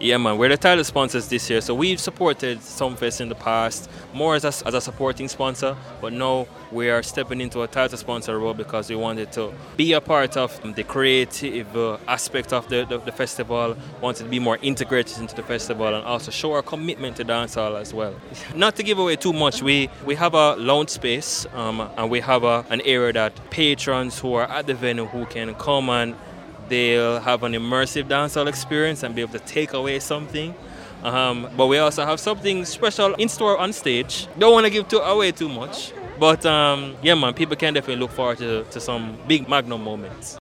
Yeah, man, we're the title sponsors this year. So we've supported Sumfest in the past, more as a supporting sponsor, but now we are stepping into a title sponsor role because we wanted to be a part of the creative aspect of the festival, wanted to be more integrated into the festival, and also show our commitment to dancehall as well. Not to give away too much, we have a lounge space and we have an area that patrons who are at the venue who can come and they'll have an immersive dancehall experience and be able to take away something. But we also have something special in store on stage. Don't want to give away too much. But yeah, man, people can definitely look forward to some big Magnum moments.